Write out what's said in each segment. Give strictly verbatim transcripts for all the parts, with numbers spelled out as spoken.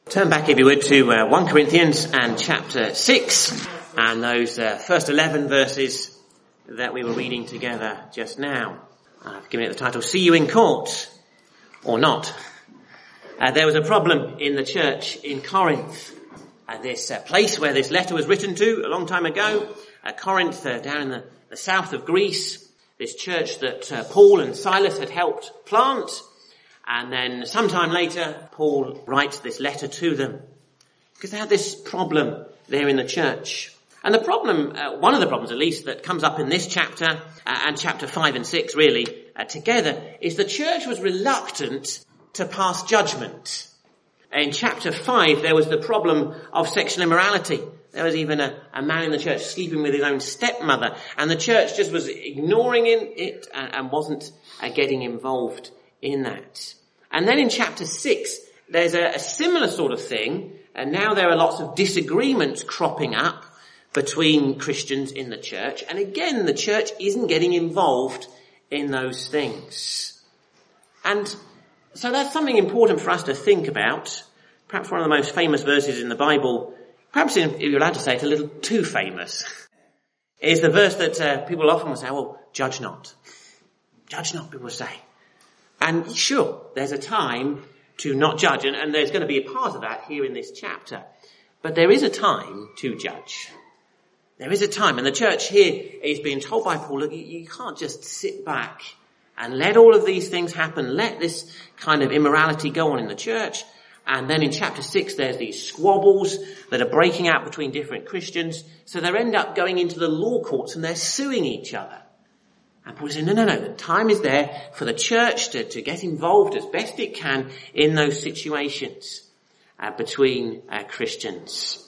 Turn back, if you would, to uh, First Corinthians and chapter six, and those uh, first eleven verses that we were reading together just now. I've given it the title, See You in Court, or Not. Uh, there was a problem in the church in Corinth, uh, this uh, place where this letter was written to a long time ago, uh, Corinth, uh, down in the, the south of Greece, this church that uh, Paul and Silas had helped plant. And then sometime later, Paul writes this letter to them because they had this problem there in the church. And the problem, uh, one of the problems at least, that comes up in this chapter uh, and chapter five and six really uh, together is the church was reluctant to pass judgment. In chapter five, there was the problem of sexual immorality. There was even a, a man in the church sleeping with his own stepmother, and the church just was ignoring it and, and wasn't uh, getting involved in that. And then in chapter six, there's a, a similar sort of thing, and now there are lots of disagreements cropping up between Christians in the church, and again the church isn't getting involved in those things. And so that's something important for us to think about. Perhaps one of the most famous verses in the Bible, perhaps if you're allowed to say it, a little too famous, is the verse that uh, people often will say, well, judge not. Judge not, people say. And sure, there's a time to not judge, and, and there's going to be a part of that here in this chapter. But there is a time to judge. There is a time, and the church here is being told by Paul, look, you, you can't just sit back and let all of these things happen. Let this kind of immorality go on in the church. And then in chapter six, there's these squabbles that are breaking out between different Christians. So they end up going into the law courts and they're suing each other. And Paul says, no, no, no, the time is there for the church to, to get involved as best it can in those situations uh, between uh, Christians.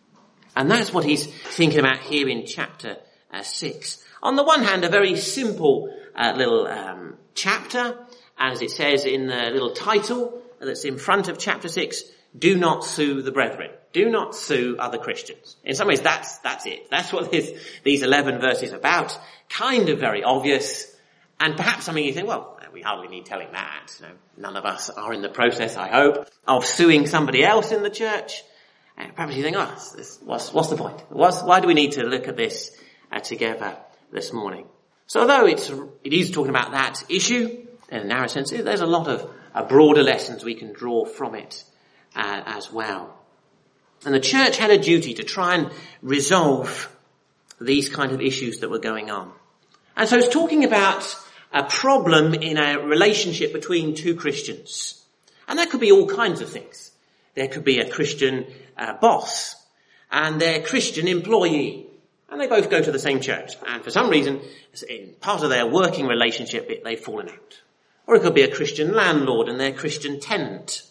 And that's what he's thinking about here in chapter uh, six. On the one hand, a very simple uh, little um, chapter, as it says in the little title that's in front of chapter six, do not sue the brethren. Do not sue other Christians. In some ways, that's that's it. That's what this, these eleven verses are about. Kind of very obvious. And perhaps something you think, well, we hardly need telling that. You know, none of us are in the process, I hope, of suing somebody else in the church. And perhaps you think, oh, this, what's, what's the point? What's, why do we need to look at this uh, together this morning? So although it's, it is talking about that issue, in a narrow sense, there's a lot of uh, broader lessons we can draw from it uh, as well. And the church had a duty to try and resolve these kind of issues that were going on. And so it's talking about a problem in a relationship between two Christians. And that could be all kinds of things. There could be a Christian uh, boss and their Christian employee. And they both go to the same church. And for some reason, in part of their working relationship, they've fallen out. Or it could be a Christian landlord and their Christian tenant.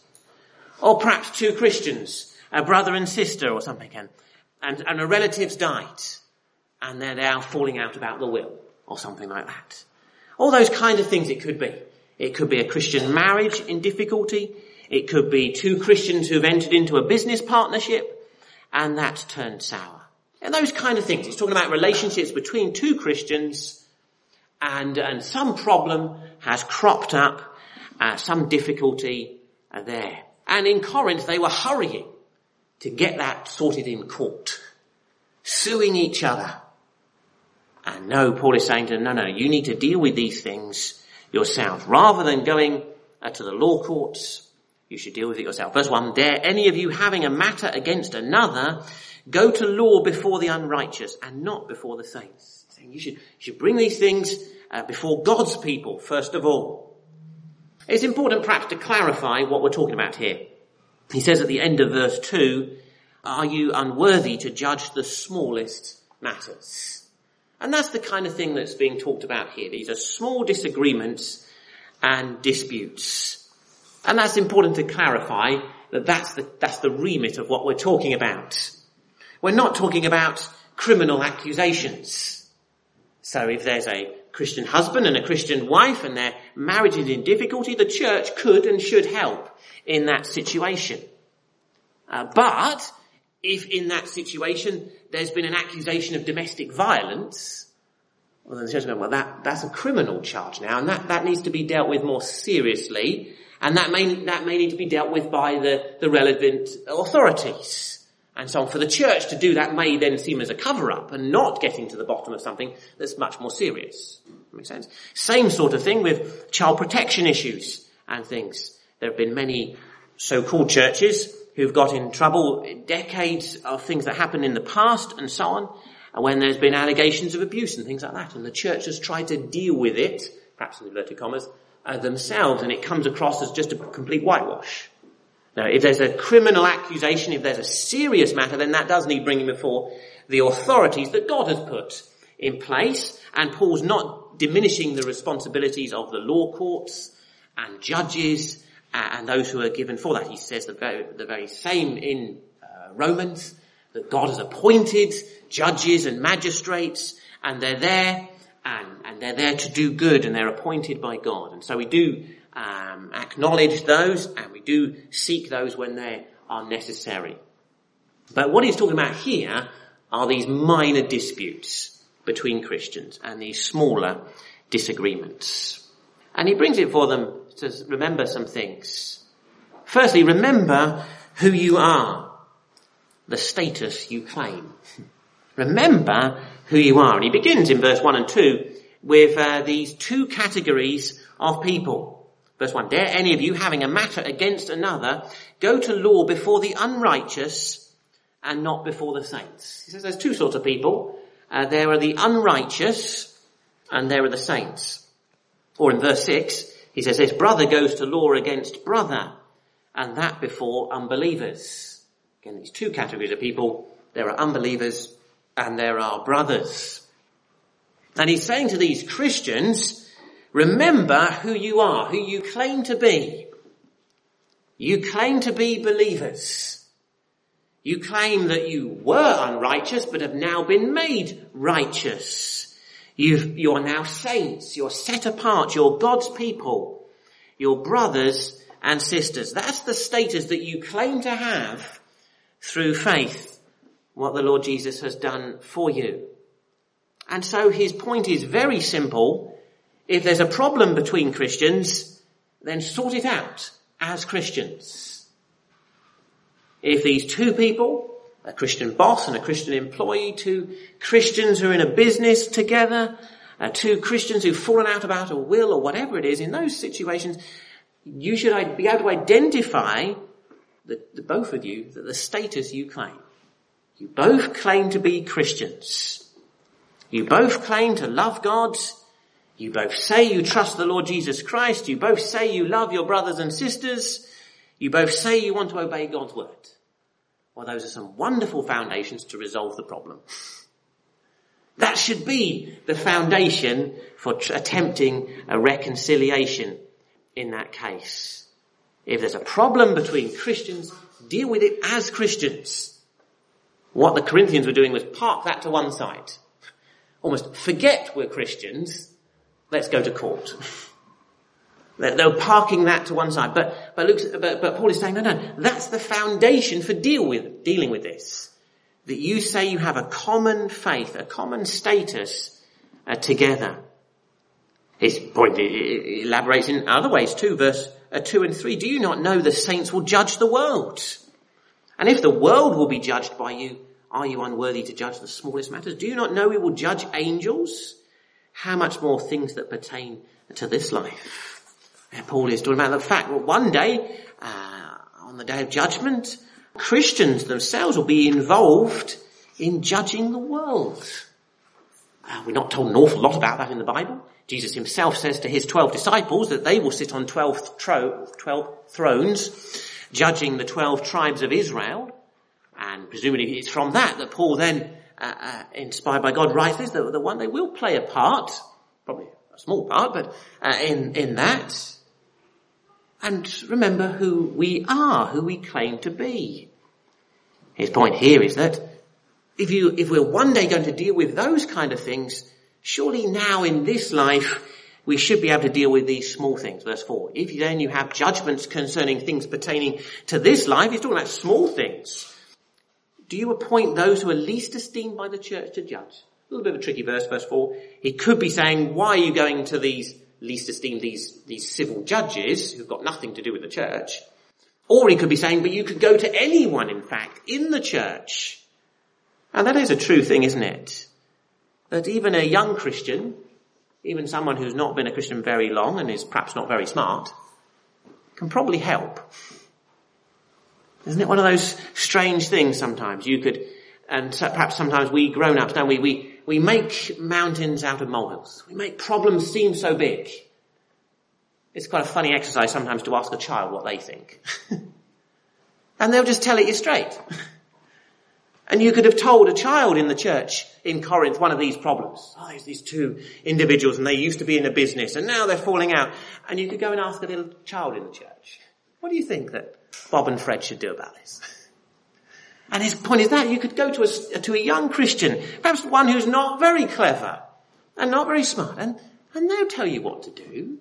Or perhaps two Christians, a brother and sister or something, and, and, and a relative's died, and they're now falling out about the will, or something like that. All those kind of things it could be. It could be a Christian marriage in difficulty. It could be two Christians who've entered into a business partnership, and that's turned sour. And those kind of things. It's talking about relationships between two Christians, and, and some problem has cropped up, uh, some difficulty uh, there. And in Corinth, they were hurrying to get that sorted in court, suing each other. And no, Paul is saying to them, no, no, you need to deal with these things yourself. Rather than going uh, to the law courts, you should deal with it yourself. Verse one, dare any of you having a matter against another, go to law before the unrighteous and not before the saints. Saying you should, you should bring these things uh, before God's people, first of all. It's important perhaps to clarify what we're talking about here. He says at the end of verse two, are you unworthy to judge the smallest matters? And that's the kind of thing that's being talked about here. These are small disagreements and disputes. And that's important to clarify that that's the, that's the remit of what we're talking about. We're not talking about criminal accusations. So if there's a Christian husband and a Christian wife and their marriage is in difficulty, the church could and should help in that situation. Uh, but if in that situation there's been an accusation of domestic violence, well then the church goes, well that, that's a criminal charge now, and that, that needs to be dealt with more seriously, And that may, that may need to be dealt with by the, the relevant authorities. And so on. For the church to do that may then seem as a cover-up and not getting to the bottom of something that's much more serious. Makes sense? Same sort of thing with child protection issues and things. There have been many so-called churches who've got in trouble, decades of things that happened in the past and so on, and when there's been allegations of abuse and things like that. And the church has tried to deal with it, perhaps in inverted commas, uh, themselves, and it comes across as just a complete whitewash. Now, if there's a criminal accusation, if there's a serious matter, then that does need bringing before the authorities that God has put in place. And Paul's not diminishing the responsibilities of the law courts and judges and those who are given for that. He says the very, the very same in uh, Romans, that God has appointed judges and magistrates, and they're there, and, and they're there to do good, and they're appointed by God. And so we do um, acknowledge those, and we do seek those when they are necessary. But what he's talking about here are these minor disputes between Christians and these smaller disagreements. And he brings it for them to remember some things. Firstly, remember who you are, the status you claim. Remember who you are. And he begins in verse one and two with uh, these two categories of people. Verse one, dare any of you, having a matter against another, go to law before the unrighteous and not before the saints. He says there's two sorts of people. Uh, there are the unrighteous and there are the saints. Or in verse six, he says his brother goes to law against brother, and that before unbelievers. Again, these two categories of people. There are unbelievers and there are brothers. And he's saying to these Christians, remember who you are, who you claim to be. You claim to be believers. You claim that you were unrighteous but have now been made righteous. You've, you are now saints. You're set apart. You're God's people. You're brothers and sisters. That's the status that you claim to have through faith, what the Lord Jesus has done for you. And so his point is very simple. If there's a problem between Christians, then sort it out as Christians. If these two people, a Christian boss and a Christian employee, two Christians who are in a business together, uh, two Christians who've fallen out about a will or whatever it is, in those situations, you should be able to identify, the, the both of you, that the status you claim. You both claim to be Christians. You both claim to love God. You both say you trust the Lord Jesus Christ. You both say you love your brothers and sisters. You both say you want to obey God's word. Well, those are some wonderful foundations to resolve the problem. That should be the foundation for tr- attempting a reconciliation in that case. If there's a problem between Christians, deal with it as Christians. What the Corinthians were doing was park that to one side. Almost forget we're Christians. Let's go to court. They were parking that to one side. But, but, Luke's, but, but Paul is saying, no, no, that's the foundation for deal with, dealing with this. That you say you have a common faith, a common status uh, together. His point elaborates in other ways too, verse uh, two and three. Do you not know the saints will judge the world? And if the world will be judged by you, are you unworthy to judge the smallest matters? Do you not know we will judge angels? How much more things that pertain to this life? And Paul is talking about the fact that one day, uh, on the day of judgment, Christians themselves will be involved in judging the world. Uh, we're not told an awful lot about that in the Bible. Jesus himself says to his twelve disciples that they will sit on twelve, tro- twelve thrones, judging the twelve tribes of Israel. And presumably it's from that that Paul then, uh, uh, inspired by God, writes this, that, that one day will play a part, probably a small part, but uh, in, in that. And remember who we are, who we claim to be. His point here is that if you, if we're one day going to deal with those kind of things, surely now in this life we should be able to deal with these small things. Verse four. If then you have judgments concerning things pertaining to this life, he's talking about small things. Do you appoint those who are least esteemed by the church to judge? A little bit of a tricky verse, verse four. He could be saying, why are you going to these least esteem these, these civil judges who've got nothing to do with the church. Or he could be saying, but you could go to anyone, in fact, in the church. And that is a true thing, isn't it? That even a young Christian, even someone who's not been a Christian very long and is perhaps not very smart, can probably help. Isn't it one of those strange things sometimes? You could, and so perhaps sometimes we grown-ups, don't we? We, we make mountains out of molehills. We make problems seem so big. It's quite a funny exercise sometimes to ask a child what they think. And they'll just tell it you straight. And you could have told a child in the church in Corinth one of these problems. Oh, there's these two individuals and they used to be in a business and now they're falling out. And you could go and ask a little child in the church, what do you think that Bob and Fred should do about this? And his point is that you could go to a, to a young Christian, perhaps one who's not very clever and not very smart, and, and they'll tell you what to do.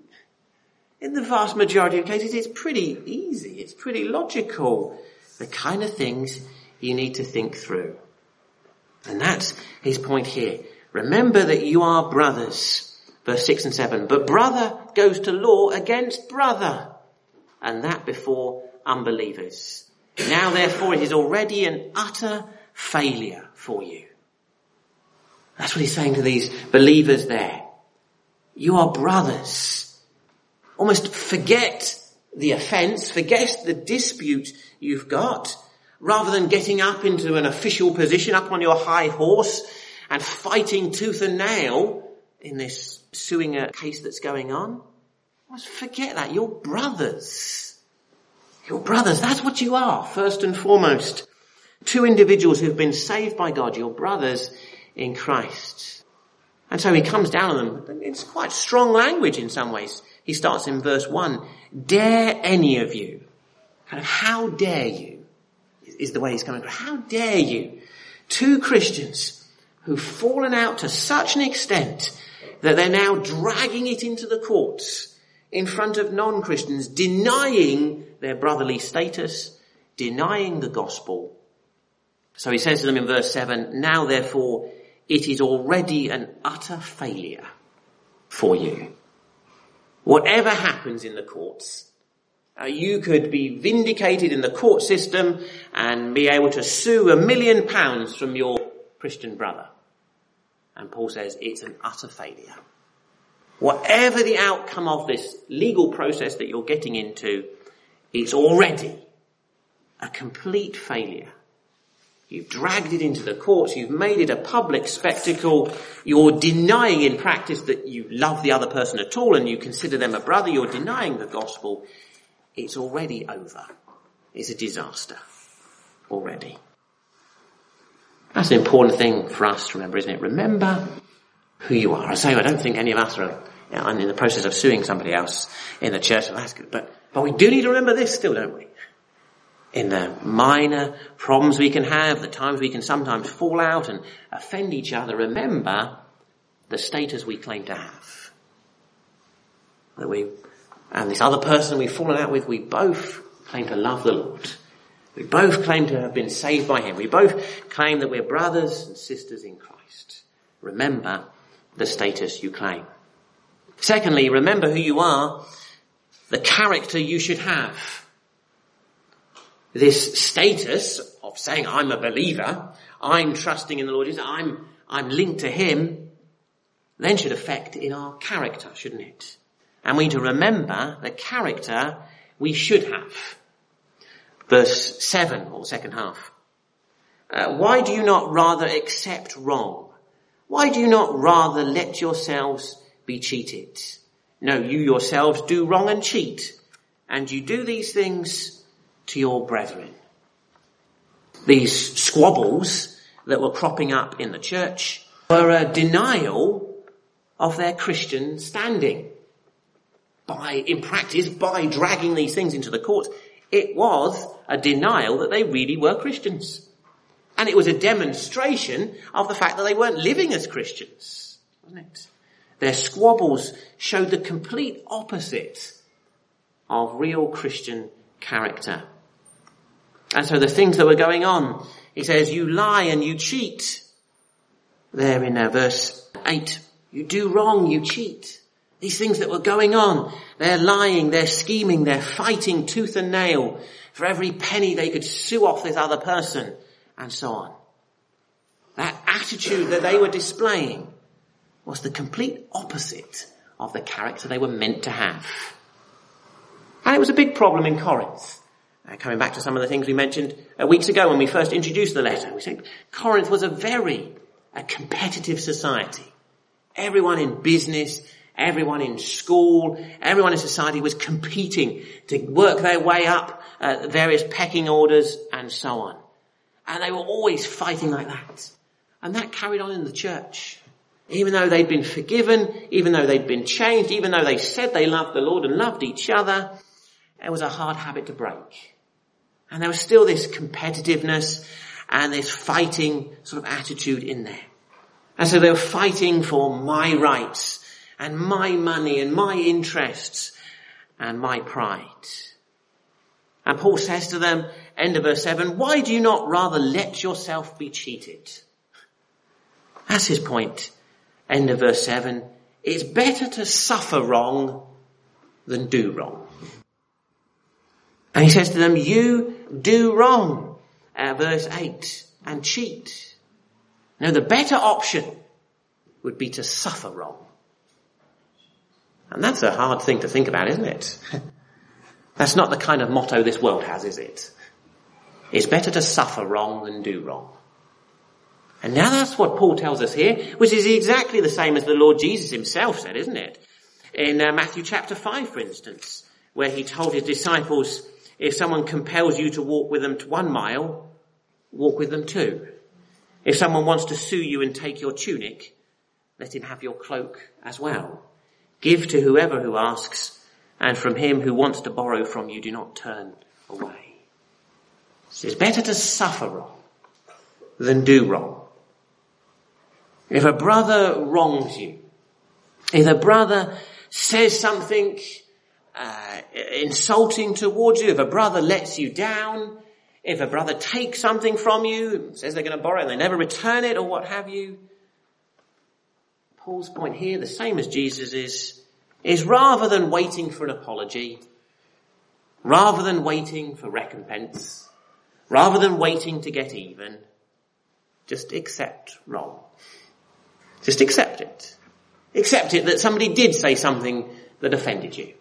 In the vast majority of cases, it's pretty easy. It's pretty logical. The kind of things you need to think through. And that's his point here. Remember that you are brothers. Verse six and seven. But brother goes to law against brother, and that before unbelievers. Now therefore it is already an utter failure for you. That's what he's saying to these believers there. You are brothers. Almost forget the offence, forget the dispute you've got, rather than getting up into an official position, up on your high horse and fighting tooth and nail in this suing a case that's going on. Almost forget that. You're brothers. You're brothers. That's what you are, first and foremost. Two individuals who've been saved by God. You're brothers in Christ. And so he comes down on them. It's quite strong language in some ways. He starts in verse one. Dare any of you? Kind of, how dare you? Is the way he's coming. How dare you? Two Christians who've fallen out to such an extent that they're now dragging it into the courts in front of non-Christians, denying their brotherly status, denying the gospel. So he says to them in verse seven, now therefore it is already an utter failure for you. Whatever happens in the courts, uh, you could be vindicated in the court system and be able to sue a million pounds from your Christian brother. And Paul says it's an utter failure. Whatever the outcome of this legal process that you're getting into, it's already a complete failure. You've dragged it into the courts, you've made it a public spectacle, you're denying in practice that you love the other person at all and you consider them a brother, you're denying the gospel. It's already over. It's a disaster already. That's an important thing for us to remember, isn't it? Remember who you are. I say, I don't think any of us are you know, in the process of suing somebody else in the church, and that's good. But, but we do need to remember this still, don't we? In the minor problems we can have, the times we can sometimes fall out and offend each other, remember the status we claim to have. That we, and this other person we've fallen out with, we both claim to love the Lord. We both claim to have been saved by him. We both claim that we're brothers and sisters in Christ. Remember the status you claim. Secondly, remember who you are, the character you should have. This status of saying I'm a believer, I'm trusting in the Lord Jesus, I'm, I'm linked to him, then should affect in our character, shouldn't it? And we need to remember the character we should have. Verse seven, or second half. Uh, why do you not rather accept wrong? Why do you not rather let yourselves be cheated? No, you yourselves do wrong and cheat, and you do these things to your brethren. These squabbles that were cropping up in the church were a denial of their Christian standing. By, in practice, by dragging these things into the courts, it was a denial that they really were Christians. And it was a demonstration of the fact that they weren't living as Christians, wasn't it? Their squabbles showed the complete opposite of real Christian character. And so the things that were going on, he says, you lie and you cheat. There in uh, verse eight, you do wrong, you cheat. These things that were going on, they're lying, they're scheming, they're fighting tooth and nail for every penny they could sue off this other person, and so on. That attitude that they were displaying was the complete opposite of the character they were meant to have. And it was a big problem in Corinth. Uh, coming back to some of the things we mentioned uh, weeks ago when we first introduced the letter, we said Corinth was a very a competitive society. Everyone in business, everyone in school, everyone in society was competing to work their way up uh, various pecking orders and so on. And they were always fighting like that. And that carried on in the church. Even though they'd been forgiven, even though they'd been changed, even though they said they loved the Lord and loved each other, it was a hard habit to break. And there was still this competitiveness and this fighting sort of attitude in there. And so they were fighting for my rights and my money and my interests and my pride. And Paul says to them, end of verse seven, why do you not rather let yourself be cheated? That's his point. End of verse seven. It's better to suffer wrong than do wrong. And he says to them, you do wrong. Uh, verse eight. And cheat. Now the better option would be to suffer wrong. And that's a hard thing to think about, isn't it? That's not the kind of motto this world has, is it? It's better to suffer wrong than do wrong. And now that's what Paul tells us here, which is exactly the same as the Lord Jesus himself said, isn't it? In uh, Matthew chapter five, for instance, where he told his disciples, if someone compels you to walk with them to one mile, walk with them two. If someone wants to sue you and take your tunic, let him have your cloak as well. Give to whoever who asks, and from him who wants to borrow from you, do not turn away. So it's better to suffer wrong than do wrong. If a brother wrongs you, if a brother says something uh, insulting towards you, if a brother lets you down, if a brother takes something from you, says they're going to borrow it and they never return it or what have you, Paul's point here, the same as Jesus is, is rather than waiting for an apology, rather than waiting for recompense, rather than waiting to get even, just accept wrong. Just accept it. Accept it that somebody did say something that offended you.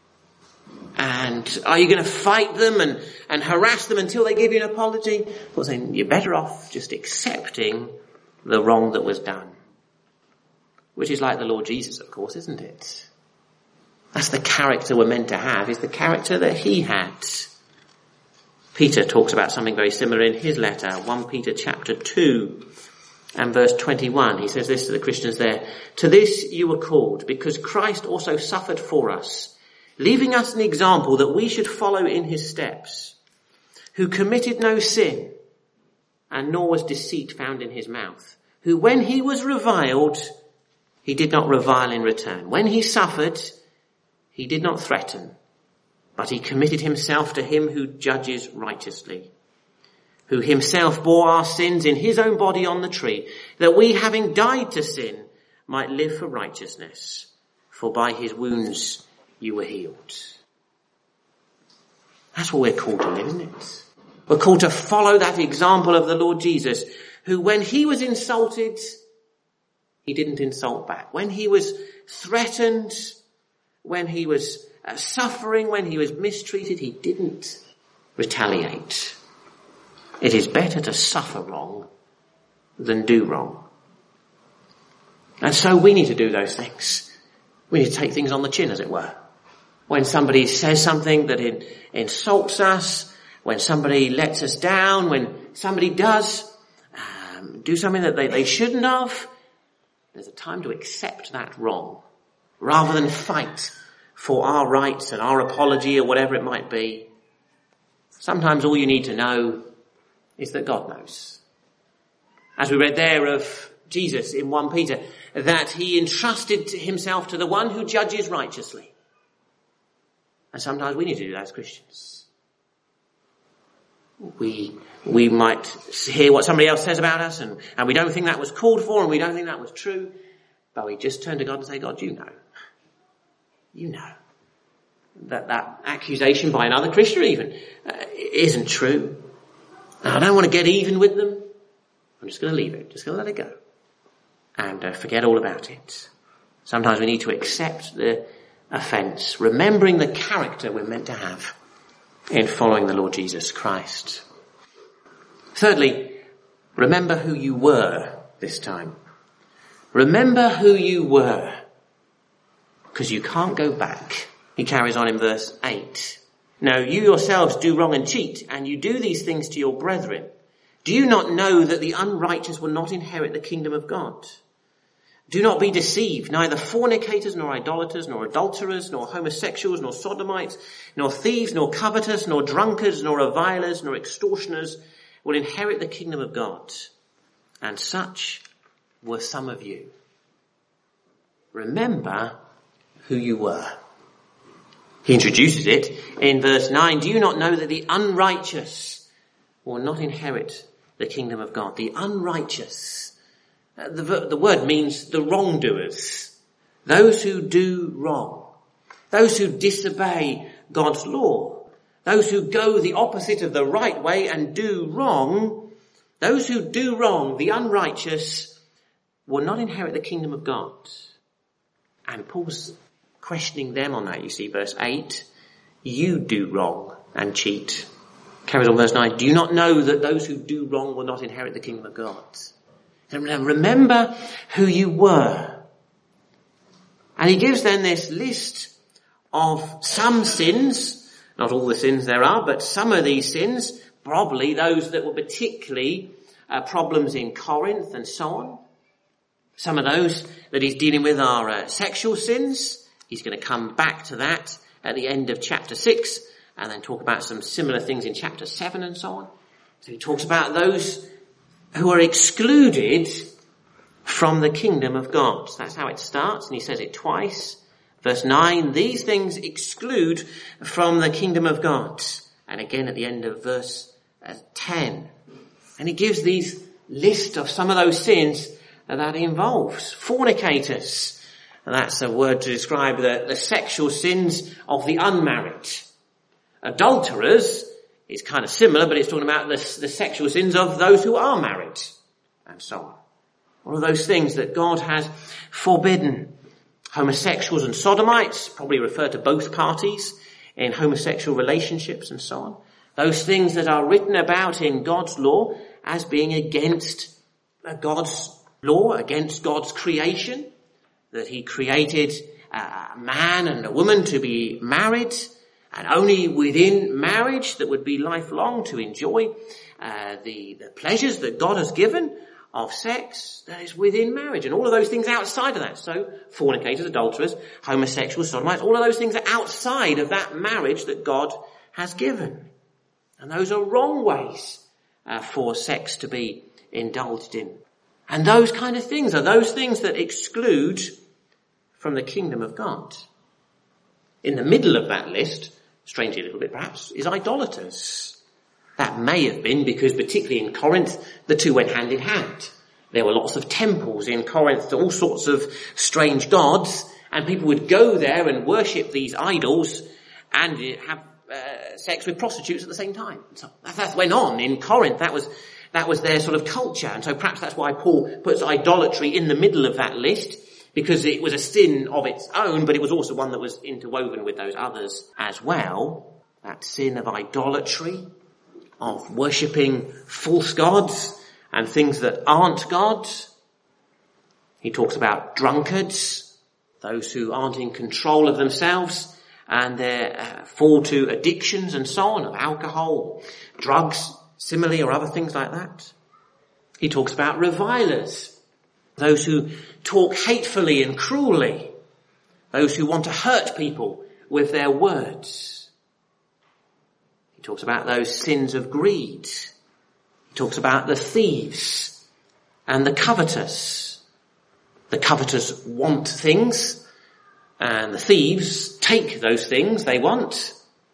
And are you going to fight them and, and harass them until they give you an apology? Well, then you're better off just accepting the wrong that was done. Which is like the Lord Jesus, of course, isn't it? That's the character we're meant to have, is the character that he had. Peter talks about something very similar in his letter, First Peter chapter two. And verse twenty-one, he says this to the Christians there. To this you were called, because Christ also suffered for us, leaving us an example that we should follow in his steps, who committed no sin, and nor was deceit found in his mouth, who when he was reviled, he did not revile in return. When he suffered, he did not threaten, but he committed himself to him who judges righteously, who himself bore our sins in his own body on the tree, that we, having died to sin, might live for righteousness. For by his wounds you were healed. That's what we're called to live, isn't it? We're called to follow that example of the Lord Jesus, who when he was insulted, he didn't insult back. When he was threatened, when he was uh, suffering, when he was mistreated, he didn't retaliate. It is better to suffer wrong than do wrong. And so we need to do those things. We need to take things on the chin, as it were. When somebody says something that in, insults us, when somebody lets us down, when somebody does um, do something that they, they shouldn't have, there's a time to accept that wrong, rather than fight for our rights and our apology or whatever it might be. Sometimes all you need to know is that God knows. As we read there of Jesus in First Peter, that he entrusted himself to the one who judges righteously. And sometimes we need to do that as Christians. We, we might hear what somebody else says about us and, and we don't think that was called for and we don't think that was true, but we just turn to God and say, God, you know. You know that that accusation by another Christian even uh, isn't true. I don't want to get even with them. I'm just going to leave it. Just going to let it go. And uh, forget all about it. Sometimes we need to accept the offence, remembering the character we're meant to have in following the Lord Jesus Christ. Thirdly, remember who you were this time. Remember who you were, because you can't go back. He carries on in verse eight. Now you yourselves do wrong and cheat, and you do these things to your brethren. Do you not know that the unrighteous will not inherit the kingdom of God? Do not be deceived. Neither fornicators, nor idolaters, nor adulterers, nor homosexuals, nor sodomites, nor thieves, nor covetous, nor drunkards, nor revilers, nor extortioners will inherit the kingdom of God. And such were some of you. Remember who you were. He introduces it in verse nine. Do you not know that the unrighteous will not inherit the kingdom of God? The unrighteous. Uh, the, the word means the wrongdoers. Those who do wrong. Those who disobey God's law. Those who go the opposite of the right way and do wrong. Those who do wrong, the unrighteous, will not inherit the kingdom of God. And Paul's questioning them on that. You see, verse eight, you do wrong and cheat. Carries on verse nine, do you not know that those who do wrong will not inherit the kingdom of God? And remember who you were. And he gives then this list of some sins, not all the sins there are, but some of these sins, probably those that were particularly uh, problems in Corinth and so on. Some of those that he's dealing with are uh, sexual sins. He's going to come back to that at the end of chapter six and then talk about some similar things in chapter seven and so on. So he talks about those who are excluded from the kingdom of God. That's how it starts, and he says it twice. Verse nine, these things exclude from the kingdom of God. And again at the end of verse uh, ten. And he gives these list of some of those sins that he involves. Fornicators. And that's a word to describe the, the sexual sins of the unmarried. Adulterers is kind of similar, but it's talking about the, the sexual sins of those who are married. And so on. All of those things that God has forbidden. Homosexuals and sodomites, probably refer to both parties in homosexual relationships and so on. Those things that are written about in God's law as being against God's law, against God's creation, that he created a man and a woman to be married, and only within marriage that would be lifelong to enjoy uh, the, the pleasures that God has given of sex that is within marriage, and all of those things outside of that. So fornicators, adulterers, homosexuals, sodomites, all of those things are outside of that marriage that God has given. And those are wrong ways uh, for sex to be indulged in. And those kind of things are those things that exclude from the kingdom of God. In the middle of that list, strangely a little bit perhaps, is idolaters. That may have been because particularly in Corinth, the two went hand in hand. There were lots of temples in Corinth to all sorts of strange gods, and people would go there and worship these idols and have uh, sex with prostitutes at the same time. So that, that went on in Corinth. That was that was their sort of culture. And so perhaps that's why Paul puts idolatry in the middle of that list, because it was a sin of its own, but it was also one that was interwoven with those others as well. That sin of idolatry, of worshipping false gods and things that aren't God. He talks about drunkards, those who aren't in control of themselves and they uh, fall to addictions and so on, of alcohol, drugs, similarly, or other things like that. He talks about revilers, those who talk hatefully and cruelly, those who want to hurt people with their words. He talks about those sins of greed. He talks about the thieves and the covetous. The covetous want things, and the thieves take those things they want.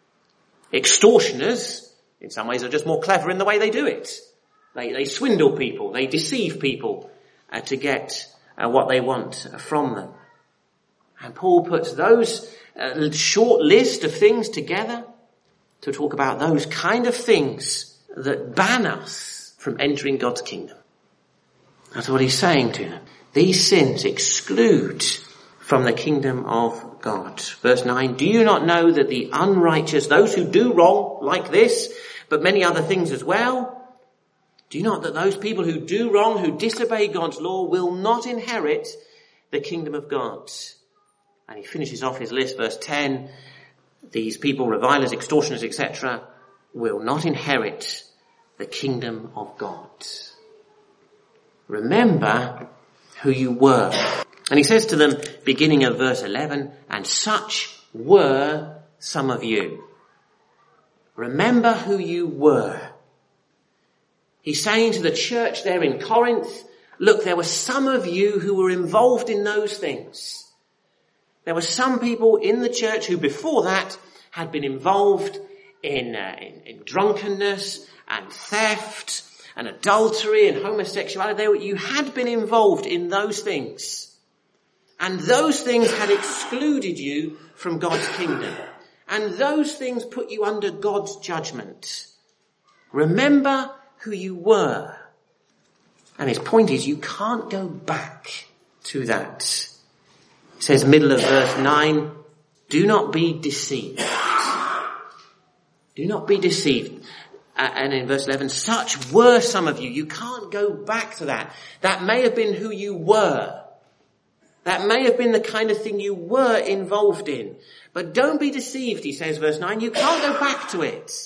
Extortioners, in some ways, are just more clever in the way they do it. They, they swindle people, they deceive people uh, to get uh, what they want from them. And Paul puts those a short list of things together to talk about those kind of things that ban us from entering God's kingdom. That's what he's saying to them. These sins exclude from the kingdom of God. Verse nine, do you not know that the unrighteous, those who do wrong like this, but many other things as well, do you not that those people who do wrong, who disobey God's law, will not inherit the kingdom of God? And he finishes off his list, verse ten, these people, revilers, extortioners, et cetera, will not inherit the kingdom of God. Remember who you were. And he says to them, beginning of verse eleven, and such were some of you. Remember who you were. He's saying to the church there in Corinth, look, there were some of you who were involved in those things. There were some people in the church who before that had been involved in, uh, in, in drunkenness and theft and adultery and homosexuality. They were, you had been involved in those things. And those things had excluded you from God's kingdom. And those things put you under God's judgment. Remember who you were. And his point is you can't go back to that. It says middle of verse nine, do not be deceived. Do not be deceived. Uh, and in verse eleven, such were some of you. You can't go back to that. That may have been who you were. That may have been the kind of thing you were involved in. But don't be deceived, he says, verse nine. You can't go back to it.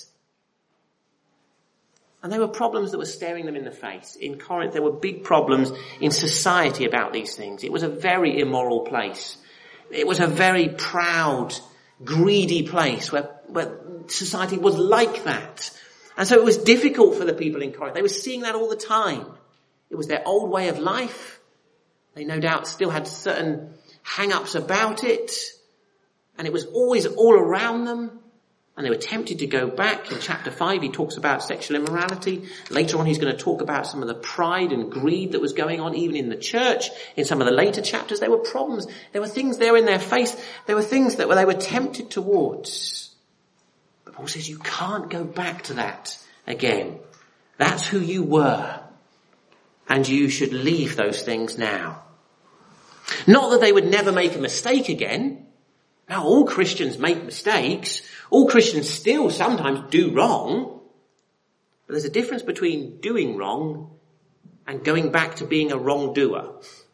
And there were problems that were staring them in the face. In Corinth, there were big problems in society about these things. It was a very immoral place. It was a very proud, greedy place where, where society was like that. And so it was difficult for the people in Corinth. They were seeing that all the time. It was their old way of life. They no doubt still had certain hang-ups about it. And it was always all around them. And they were tempted to go back. In chapter five, he talks about sexual immorality. Later on, he's going to talk about some of the pride and greed that was going on even in the church. In some of the later chapters, there were problems. There were things there in their face. There were things that they were tempted towards. But Paul says you can't go back to that again. That's who you were. And you should leave those things now. Not that they would never make a mistake again. Now, all Christians make mistakes. All Christians still sometimes do wrong. But there's a difference between doing wrong and going back to being a wrongdoer.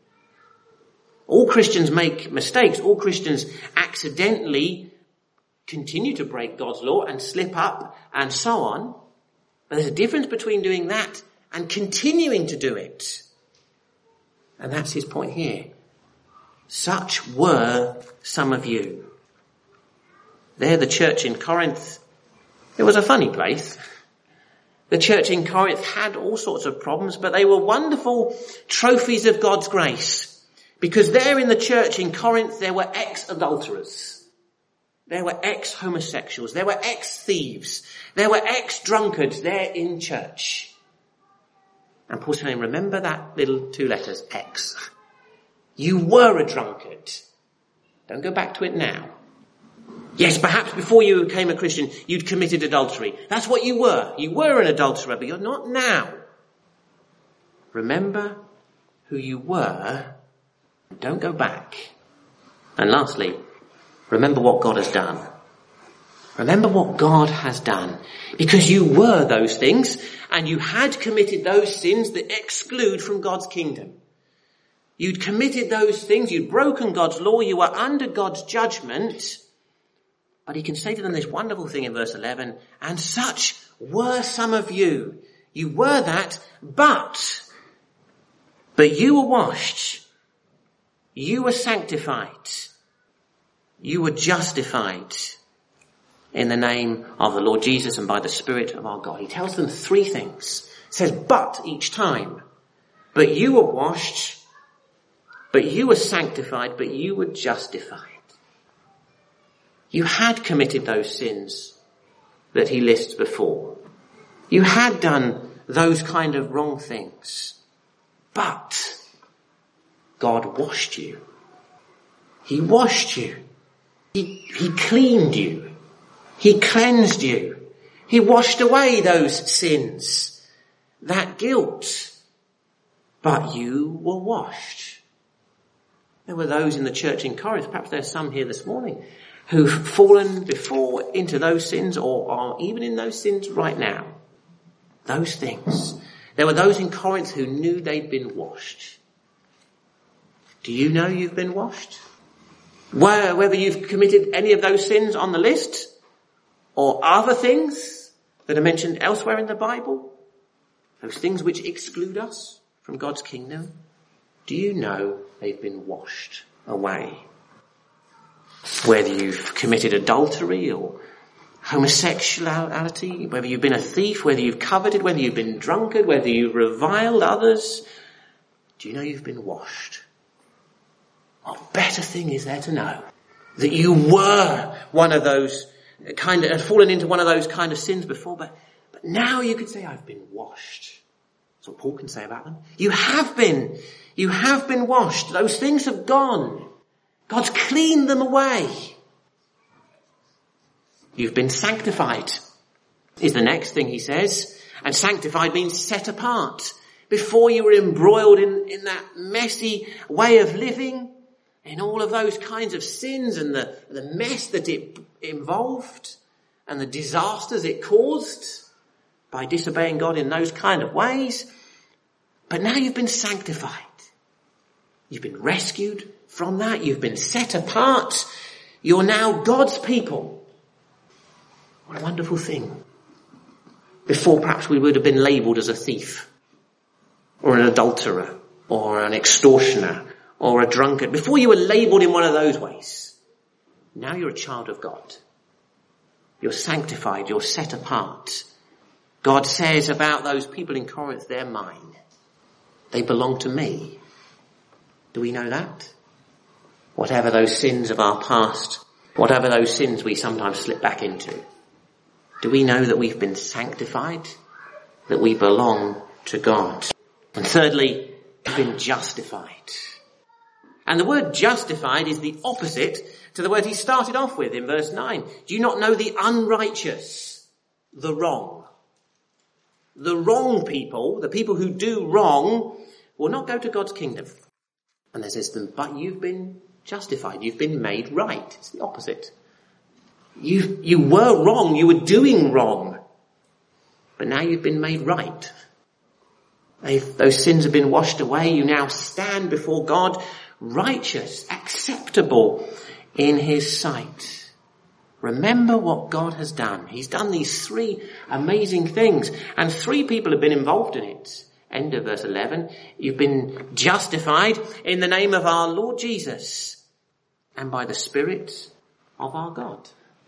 All Christians make mistakes. All Christians accidentally continue to break God's law and slip up and so on. But there's a difference between doing that and continuing to do it. And that's his point here. Such were some of you. There, the church in Corinth, it was a funny place. The church in Corinth had all sorts of problems, but they were wonderful trophies of God's grace. Because there in the church in Corinth, there were ex-adulterers. There were ex-homosexuals. There were ex-thieves. There were ex-drunkards there in church. And Paul's saying, remember that little two letters, ex. You were a drunkard. Don't go back to it now. Yes, perhaps before you became a Christian, you'd committed adultery. That's what you were. You were an adulterer, but you're not now. Remember who you were. Don't go back. And lastly, remember what God has done. Remember what God has done. Because you were those things, and you had committed those sins that exclude from God's kingdom. You'd committed those things, you'd broken God's law, you were under God's judgment. But he can say to them this wonderful thing in verse eleven, and such were some of you. You were that, but, but you were washed. You were sanctified. You were justified in the name of the Lord Jesus and by the Spirit of our God. He tells them three things. It says, but each time. But you were washed. But you were sanctified, but you were justified. You had committed those sins that he lists before. You had done those kind of wrong things. But God washed you. He washed you. He, he cleaned you. He cleansed you. He washed away those sins, that guilt. But you were washed. There were those in the church in Corinth, perhaps there's some here this morning, who've fallen before into those sins or are even in those sins right now. Those things. There were those in Corinth who knew they'd been washed. Do you know you've been washed? Whether you've committed any of those sins on the list or other things that are mentioned elsewhere in the Bible, those things which exclude us from God's kingdom, do you know they've been washed away? Whether you've committed adultery or homosexuality, whether you've been a thief, whether you've coveted, whether you've been drunkard, whether you've reviled others, do you know you've been washed? What better thing is there to know? That you were one of those kind of, had fallen into one of those kind of sins before, but, but now you could say, I've been washed. That's what Paul can say about them. You have been. You have been washed. Those things have gone. God's cleaned them away. You've been sanctified, is the next thing he says. And sanctified means set apart. Before you were embroiled in, in that messy way of living, in all of those kinds of sins and the, the mess that it involved and the disasters it caused by disobeying God in those kind of ways. But now you've been sanctified. You've been rescued from that. You've been set apart. You're now God's people. What a wonderful thing. Before perhaps we would have been labelled as a thief or an adulterer or an extortioner or a drunkard. Before you were labelled in one of those ways. Now you're a child of God. You're sanctified. You're set apart. God says about those people in Corinth, they're mine. They belong to me. Do we know that? Whatever those sins of our past, whatever those sins we sometimes slip back into, do we know that we've been sanctified? That we belong to God? And thirdly, we've been justified. And the word justified is the opposite to the word he started off with in verse nine. Do you not know the unrighteous, the wrong? The wrong people, the people who do wrong, will not go to God's kingdom. And there says to them, but you've been justified. You've been made right. It's the opposite. You, you were wrong. You were doing wrong. But now you've been made right. They've, those sins have been washed away. You now stand before God righteous, acceptable in his sight. Remember what God has done. He's done these three amazing things, and three people have been involved in it. End of verse eleven. You've been justified in the name of our Lord Jesus and by the Spirit of our God.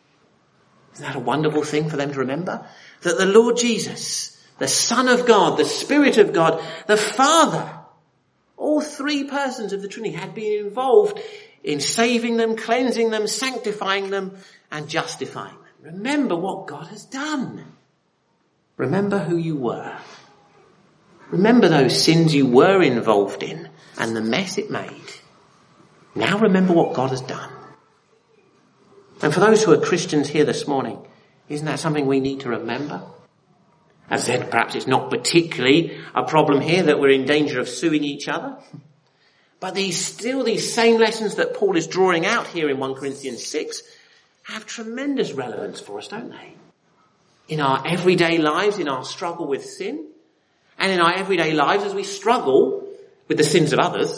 Isn't that a wonderful thing for them to remember? That the Lord Jesus, the Son of God, the Spirit of God, the Father, all three persons of the Trinity had been involved in saving them, cleansing them, sanctifying them, and justifying them. Remember what God has done. Remember who you were. Remember those sins you were involved in and the mess it made. Now remember what God has done. And for those who are Christians here this morning, isn't that something we need to remember? As I said, perhaps it's not particularly a problem here that we're in danger of suing each other. But these still these same lessons that Paul is drawing out here in First Corinthians six have tremendous relevance for us, don't they? In our everyday lives, in our struggle with sin, and in our everyday lives as we struggle with the sins of others,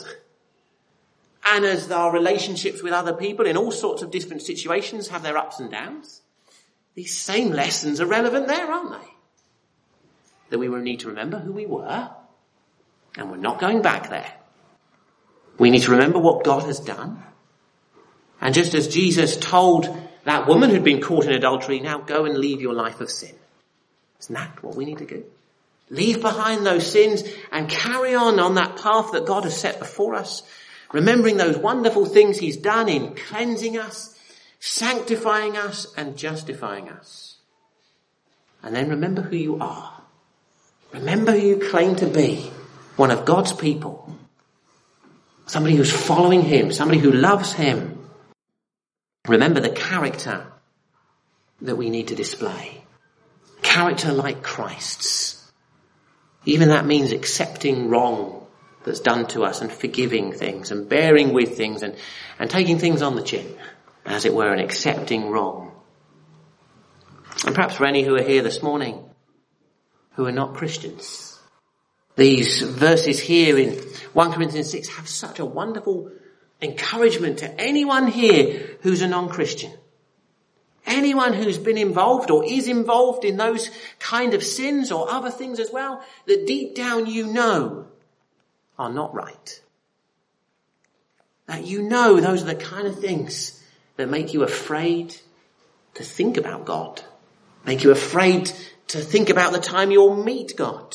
and as our relationships with other people in all sorts of different situations have their ups and downs. These same lessons are relevant there, aren't they? That we will need to remember who we were, and we're not going back there. We need to remember what God has done. And just as Jesus told that woman who'd been caught in adultery, now go and leave your life of sin. Isn't that what we need to do? Leave behind those sins and carry on on that path that God has set before us, remembering those wonderful things he's done in cleansing us, sanctifying us, and justifying us. And then remember who you are. Remember who you claim to be, one of God's people. Somebody who's following him, somebody who loves him. Remember the character that we need to display. Character like Christ's. Even that means accepting wrong that's done to us and forgiving things and bearing with things and, and taking things on the chin, as it were, and accepting wrong. And perhaps for any who are here this morning who are not Christians, these verses here in First Corinthians six have such a wonderful encouragement to anyone here who's a non-Christian. Anyone who's been involved or is involved in those kind of sins or other things as well, that deep down you know are not right. That you know those are the kind of things that make you afraid to think about God. Make you afraid to think about the time you'll meet God.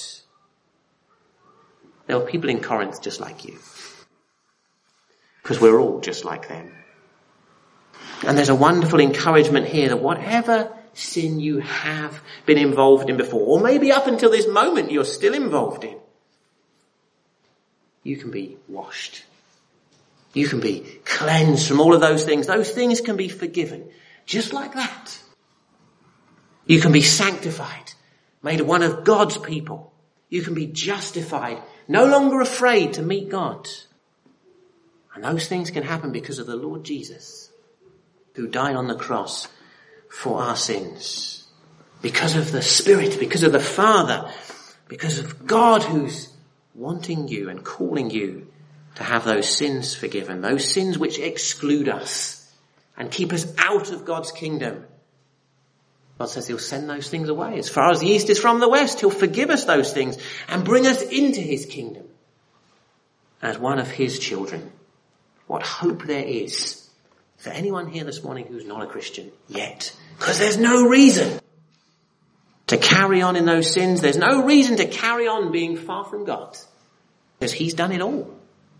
There were people in Corinth just like you. Because we're all just like them. And there's a wonderful encouragement here that whatever sin you have been involved in before, or maybe up until this moment you're still involved in, you can be washed. You can be cleansed from all of those things. Those things can be forgiven. Just like that. You can be sanctified, made one of God's people. You can be justified, no longer afraid to meet God. And those things can happen because of the Lord Jesus, who died on the cross for our sins. Because of the Spirit, because of the Father, because of God who's wanting you and calling you to have those sins forgiven, those sins which exclude us and keep us out of God's kingdom. God says he'll send those things away. As far as the east is from the west, he'll forgive us those things and bring us into his kingdom as one of his children. What hope there is for anyone here this morning who's not a Christian yet. Because there's no reason to carry on in those sins. There's no reason to carry on being far from God. Because he's done it all.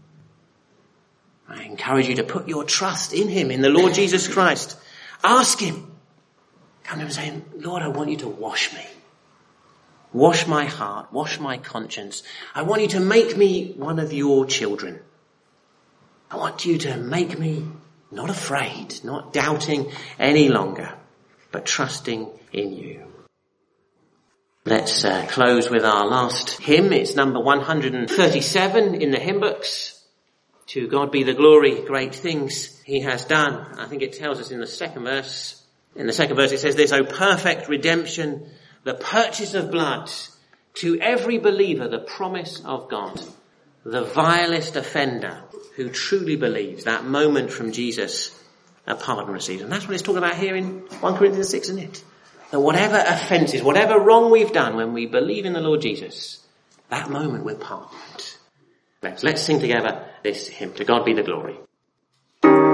I encourage you to put your trust in him, in the Lord Jesus Christ. Ask him. Come to him and say, Lord, I want you to wash me. Wash my heart. Wash my conscience. I want you to make me one of your children. I want you to make me not afraid, not doubting any longer, but trusting in you. Let's uh, close with our last hymn. It's number one hundred thirty-seven in the hymn books. To God be the glory, great things he has done. I think it tells us in the second verse. In the second verse it says this, O perfect redemption, the purchase of blood, to every believer the promise of God, the vilest offender who truly believes, that moment from Jesus, a pardon received. And that's what it's talking about here in First Corinthians six, isn't it? That whatever offences, whatever wrong we've done, when we believe in the Lord Jesus, that moment we're pardoned. Let's, let's sing together this hymn. To God be the glory.